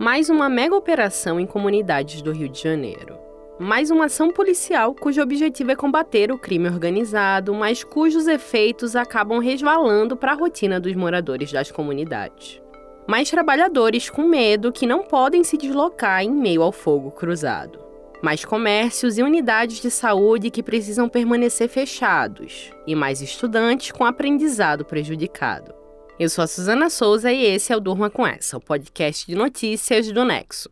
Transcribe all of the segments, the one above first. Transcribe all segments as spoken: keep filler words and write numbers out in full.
Mais uma mega operação em comunidades do Rio de Janeiro. Mais uma ação policial cujo objetivo é combater o crime organizado, mas cujos efeitos acabam resvalando para a rotina dos moradores das comunidades. Mais trabalhadores com medo que não podem se deslocar em meio ao fogo cruzado. Mais comércios e unidades de saúde que precisam permanecer fechados. E mais estudantes com aprendizado prejudicado. Eu sou a Suzana Souza e esse é o Durma Com Essa, o podcast de notícias do Nexo.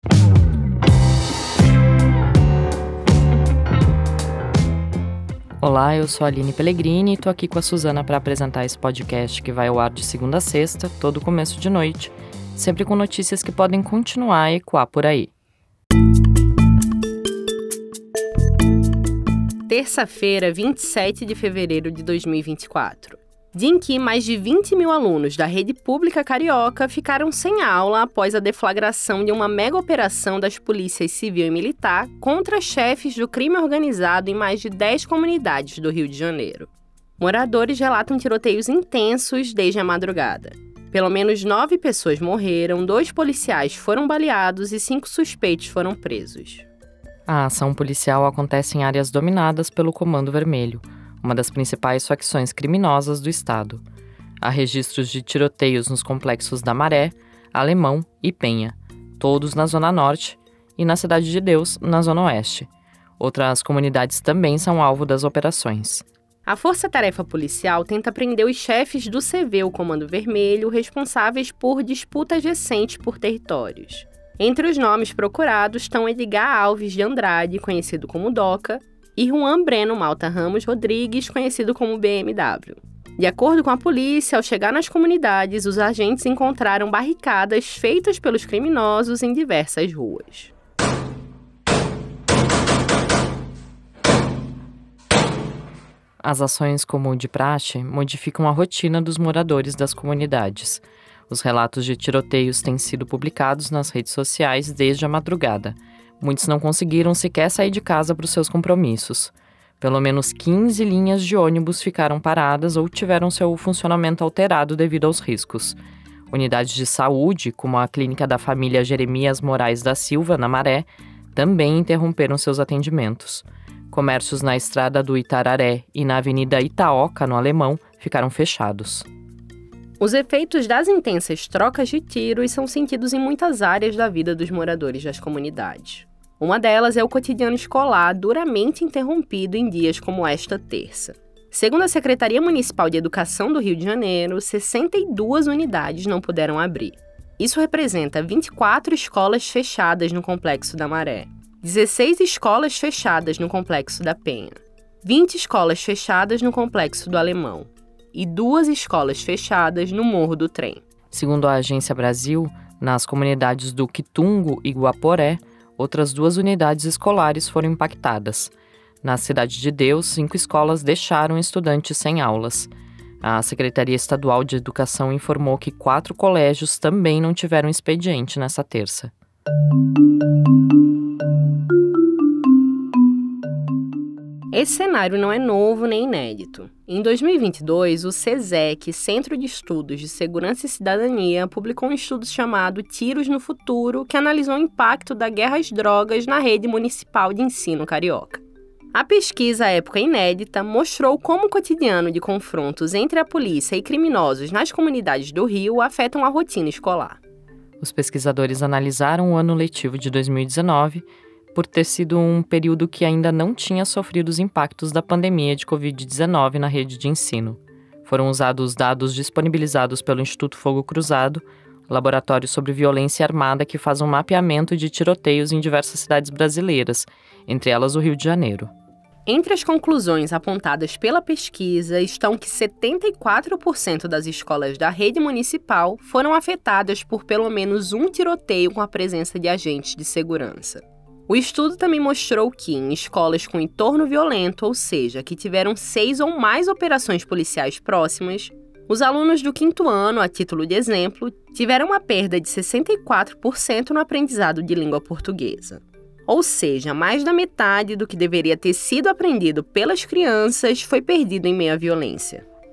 Olá, eu sou a Aline Pellegrini e tô aqui com a Suzana para apresentar esse podcast que vai ao ar de segunda a sexta, todo começo de noite, sempre com notícias que podem continuar a ecoar por aí. Terça-feira, vinte e sete de fevereiro de dois mil e vinte e quatro. Dia em que mais de vinte mil alunos da rede pública carioca ficaram sem aula após a deflagração de uma mega operação das polícias civil e militar contra chefes do crime organizado em mais de dez comunidades do Rio de Janeiro. Moradores relatam tiroteios intensos desde a madrugada. Pelo menos nove pessoas morreram, dois policiais foram baleados e cinco suspeitos foram presos. A ação policial acontece em áreas dominadas pelo Comando Vermelho, uma das principais facções criminosas do estado. Há registros de tiroteios nos complexos da Maré, Alemão e Penha, todos na Zona Norte, e na Cidade de Deus, na Zona Oeste. Outras comunidades também são alvo das operações. A Força-Tarefa Policial tenta prender os chefes do C V, o Comando Vermelho, responsáveis por disputas recentes por territórios. Entre os nomes procurados estão Edgar Alves de Andrade, conhecido como Doca, e Juan Breno Malta Ramos Rodrigues, conhecido como B M W. De acordo com a polícia, ao chegar nas comunidades, os agentes encontraram barricadas feitas pelos criminosos em diversas ruas. As ações como de praxe modificam a rotina dos moradores das comunidades. Os relatos de tiroteios têm sido publicados nas redes sociais desde a madrugada. Muitos não conseguiram sequer sair de casa para os seus compromissos. Pelo menos quinze linhas de ônibus ficaram paradas ou tiveram seu funcionamento alterado devido aos riscos. Unidades de saúde, como a Clínica da Família Jeremias Moraes da Silva, na Maré, também interromperam seus atendimentos. Comércios na Estrada do Itararé e na Avenida Itaoca, no Alemão, ficaram fechados. Os efeitos das intensas trocas de tiros são sentidos em muitas áreas da vida dos moradores das comunidades. Uma delas é o cotidiano escolar, duramente interrompido em dias como esta terça. Segundo a Secretaria Municipal de Educação do Rio de Janeiro, sessenta e duas unidades não puderam abrir. Isso representa vinte e quatro escolas fechadas no Complexo da Maré, dezesseis escolas fechadas no Complexo da Penha, vinte escolas fechadas no Complexo do Alemão e duas escolas fechadas no Morro do Trem. Segundo a Agência Brasil, nas comunidades do Quitungo e Guaporé, outras duas unidades escolares foram impactadas. Na Cidade de Deus, cinco escolas deixaram estudantes sem aulas. A Secretaria Estadual de Educação informou que quatro colégios também não tiveram expediente nessa terça. Esse cenário não é novo nem inédito. Em dois mil e vinte e dois, o SESEC, Centro de Estudos de Segurança e Cidadania, publicou um estudo chamado Tiros no Futuro, que analisou o impacto da guerra às drogas na rede municipal de ensino carioca. A pesquisa, à época inédita, mostrou como o cotidiano de confrontos entre a polícia e criminosos nas comunidades do Rio afetam a rotina escolar. Os pesquisadores analisaram o ano letivo de dois mil e dezenove, por ter sido um período que ainda não tinha sofrido os impactos da pandemia de covid dezenove na rede de ensino. Foram usados dados disponibilizados pelo Instituto Fogo Cruzado, laboratório sobre violência armada que faz um mapeamento de tiroteios em diversas cidades brasileiras, entre elas o Rio de Janeiro. Entre as conclusões apontadas pela pesquisa estão que setenta e quatro por cento das escolas da rede municipal foram afetadas por pelo menos um tiroteio com a presença de agentes de segurança. O estudo também mostrou que, em escolas com entorno violento, ou seja, que tiveram seis ou mais operações policiais próximas, os alunos do quinto ano, a título de exemplo, tiveram uma perda de sessenta e quatro por cento no aprendizado de língua portuguesa. Ou seja, mais da metade do que deveria ter sido aprendido pelas crianças foi perdido em meio à violência.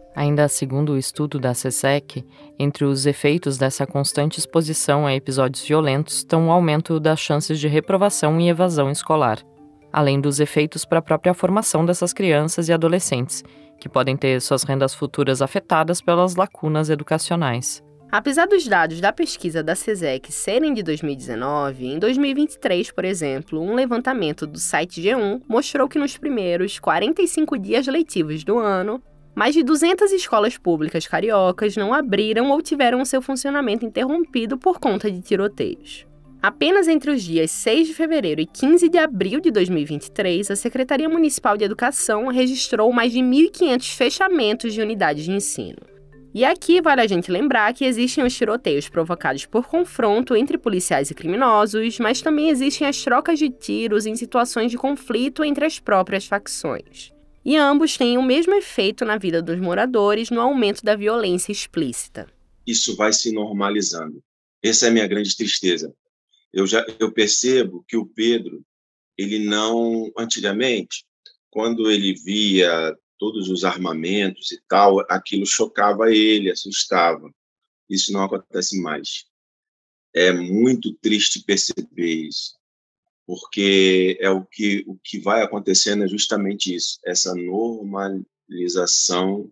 Ainda segundo o estudo da SESEC, entre os efeitos dessa constante exposição a episódios violentos estão o aumento das chances de reprovação e evasão escolar, além dos efeitos para a própria formação dessas crianças e adolescentes, que podem ter suas rendas futuras afetadas pelas lacunas educacionais. Apesar dos dados da pesquisa da SESEC serem de dois mil e dezenove, em dois mil e vinte e três, por exemplo, um levantamento do site G um mostrou que nos primeiros quarenta e cinco dias letivos do ano, mais de duzentas escolas públicas cariocas não abriram ou tiveram seu funcionamento interrompido por conta de tiroteios. Apenas entre os dias seis de fevereiro e quinze de abril de dois mil e vinte e três, a Secretaria Municipal de Educação registrou mais de mil e quinhentos fechamentos de unidades de ensino. E aqui vale a gente lembrar que existem os tiroteios provocados por confronto entre policiais e criminosos, mas também existem as trocas de tiros em situações de conflito entre as próprias facções. E ambos têm o mesmo efeito na vida dos moradores no aumento da violência explícita. Isso vai se normalizando. Essa é a minha grande tristeza. Eu, já, eu percebo que o Pedro, ele não, antigamente, quando ele via todos os armamentos e tal, aquilo chocava ele, assustava. Isso não acontece mais. É muito triste perceber isso, porque é o que, o que vai acontecendo é justamente isso, essa normalização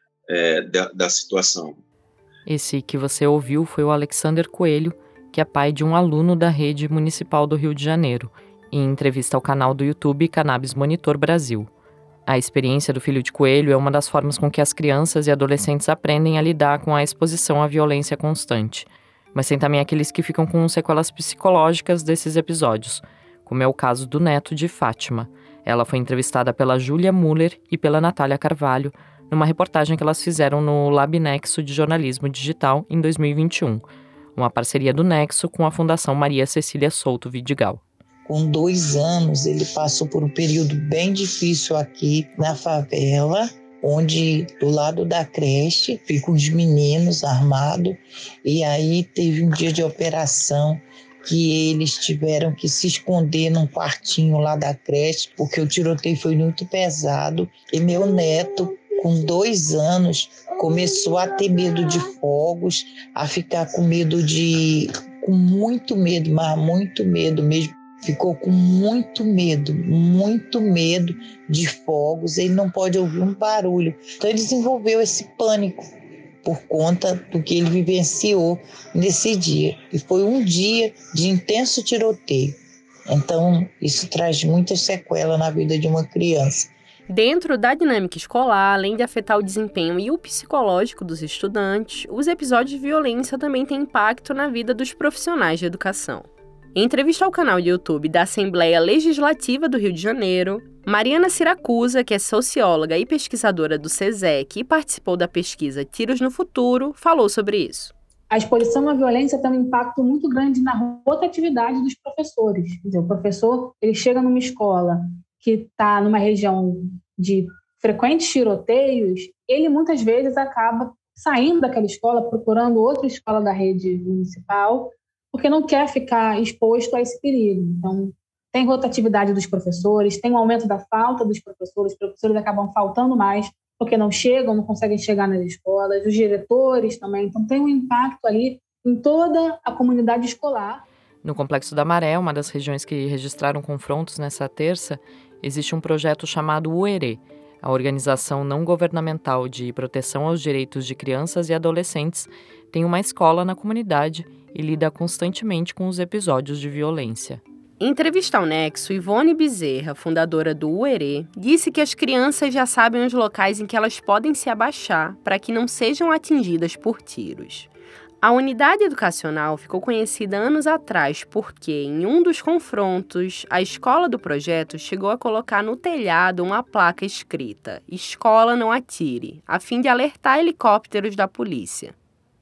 é, da, da situação. Esse que você ouviu foi o Alexander Coelho, que é pai de um aluno da Rede Municipal do Rio de Janeiro, em entrevista ao canal do YouTube Cannabis Monitor Brasil. A experiência do filho de Coelho é uma das formas com que as crianças e adolescentes aprendem a lidar com a exposição à violência constante. Mas tem também aqueles que ficam com sequelas psicológicas desses episódios, como é o caso do neto de Fátima. Ela foi entrevistada pela Júlia Muller e pela Natália Carvalho, numa reportagem que elas fizeram no Lab Nexo de Jornalismo Digital em dois mil e vinte e um, uma parceria do Nexo com a Fundação Maria Cecília Souto Vidigal. Com dois anos, ele passou por um período bem difícil aqui na favela, onde do lado da creche ficam os meninos armados, e aí teve um dia de operação que eles tiveram que se esconder num quartinho lá da creche, porque o tiroteio foi muito pesado, e meu neto, com dois anos, começou a ter medo de fogos, a ficar com medo de... com muito medo, mas muito medo mesmo. Ficou com muito medo, muito medo de fogos, ele não pode ouvir um barulho. Então ele desenvolveu esse pânico por conta do que ele vivenciou nesse dia. E foi um dia de intenso tiroteio. Então isso traz muitas sequelas na vida de uma criança. Dentro da dinâmica escolar, além de afetar o desempenho e o psicológico dos estudantes, os episódios de violência também têm impacto na vida dos profissionais de educação. Em entrevista ao canal de YouTube da Assembleia Legislativa do Rio de Janeiro, Mariana Siracusa, que é socióloga e pesquisadora do SESEC e participou da pesquisa Tiros no Futuro, falou sobre isso. A exposição à violência tem um impacto muito grande na rotatividade dos professores. Quer dizer, o professor ele chega numa escola que está numa região de frequentes tiroteios, ele muitas vezes acaba saindo daquela escola, procurando outra escola da rede municipal, porque não quer ficar exposto a esse perigo. Então, tem rotatividade dos professores, tem um aumento da falta dos professores, os professores acabam faltando mais, porque não chegam, não conseguem chegar nas escolas, os diretores também. Então, tem um impacto ali em toda a comunidade escolar. No Complexo da Maré, uma das regiões que registraram confrontos nessa terça, existe um projeto chamado UERE, a Organização Não Governamental de Proteção aos Direitos de Crianças e Adolescentes, tem uma escola na comunidade e lida constantemente com os episódios de violência. Em entrevista ao Nexo, Ivone Bezerra, fundadora do UERE, disse que as crianças já sabem os locais em que elas podem se abaixar para que não sejam atingidas por tiros. A unidade educacional ficou conhecida anos atrás porque, em um dos confrontos, a escola do projeto chegou a colocar no telhado uma placa escrita "Escola não atire", a fim de alertar helicópteros da polícia.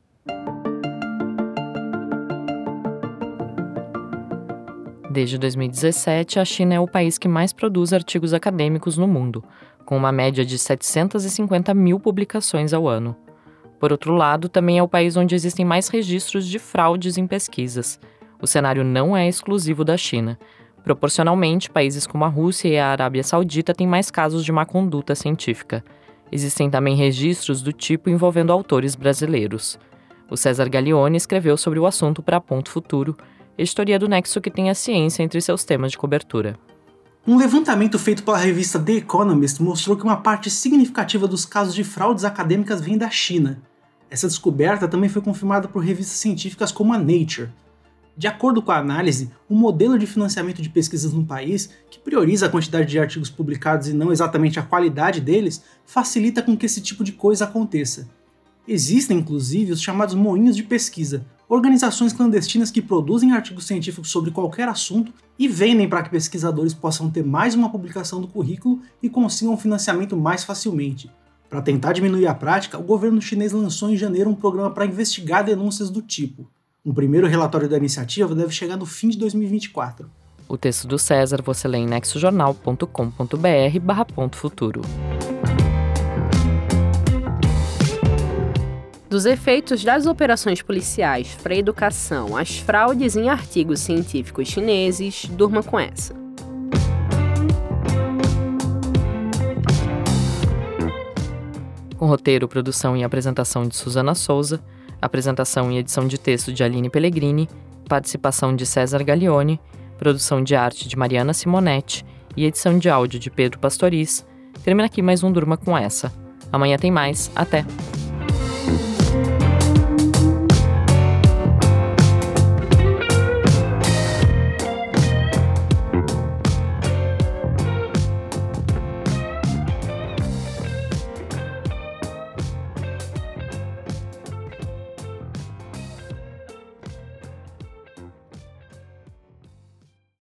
Desde dois mil e dezessete, a China é o país que mais produz artigos acadêmicos no mundo, com uma média de setecentas e cinquenta mil publicações ao ano. Por outro lado, também é o país onde existem mais registros de fraudes em pesquisas. O cenário não é exclusivo da China. Proporcionalmente, países como a Rússia e a Arábia Saudita têm mais casos de má conduta científica. Existem também registros do tipo envolvendo autores brasileiros. O César Gaglione escreveu sobre o assunto para Ponto Futuro, editoria do Nexo que tem a ciência entre seus temas de cobertura. Um levantamento feito pela revista The Economist mostrou que uma parte significativa dos casos de fraudes acadêmicas vem da China. Essa descoberta também foi confirmada por revistas científicas como a Nature. De acordo com a análise, o modelo de financiamento de pesquisas no país, que prioriza a quantidade de artigos publicados e não exatamente a qualidade deles, facilita com que esse tipo de coisa aconteça. Existem, inclusive, os chamados moinhos de pesquisa, organizações clandestinas que produzem artigos científicos sobre qualquer assunto e vendem para que pesquisadores possam ter mais uma publicação do currículo e consigam um financiamento mais facilmente. Para tentar diminuir a prática, o governo chinês lançou em janeiro um programa para investigar denúncias do tipo. Um primeiro relatório da iniciativa deve chegar no fim de dois mil e vinte e quatro. O texto do César você lê em nexojornal ponto com ponto b r barra ponto futuro. Dos efeitos das operações policiais para a educação às fraudes em artigos científicos chineses, durma com essa. Com roteiro, produção e apresentação de Suzana Souza, apresentação e edição de texto de Aline Pellegrini, participação de César Gaglione, produção de arte de Mariana Simonetti e edição de áudio de Pedro Pastoriz, termina aqui mais um Durma com essa. Amanhã tem mais. Até!